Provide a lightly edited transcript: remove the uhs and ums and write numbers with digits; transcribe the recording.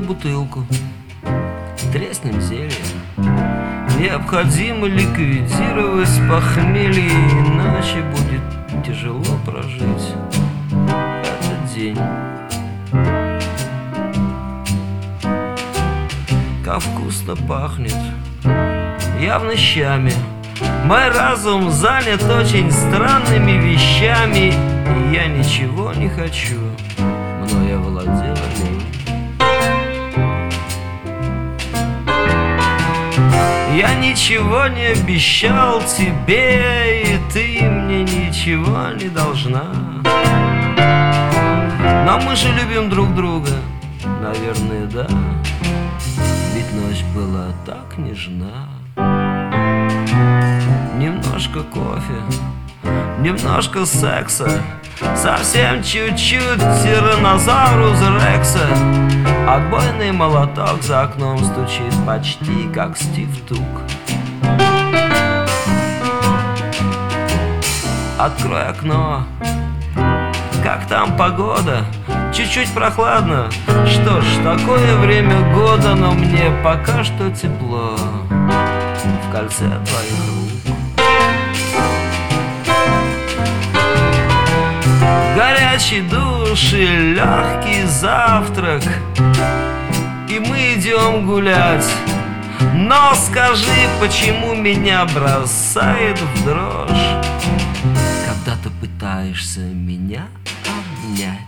бутылку, треснем зелье. Необходимо ликвидировать похмелье, иначе будет тяжело прожить этот день. Как вкусно пахнет, явно щами. Мой разум занят очень странными вещами, и я ничего не хочу, мною овладела лень. Я ничего не обещал тебе, и ты мне ничего не должна. Но мы же любим друг друга, наверное, да. Ведь ночь была так нежна. Немножко кофе, немножко секса, совсем чуть-чуть тираннозаврус Рекса. Отбойный молоток за окном стучит почти как Стив Тук. Открой окно. Как там погода? Чуть-чуть прохладно. Что ж, такое время года, но мне пока что тепло в кольце твоих рук. Горячий душ и легкий завтрак, и мы идем гулять. Но скажи, почему меня бросает в дрожь, когда ты пытаешься меня обнять?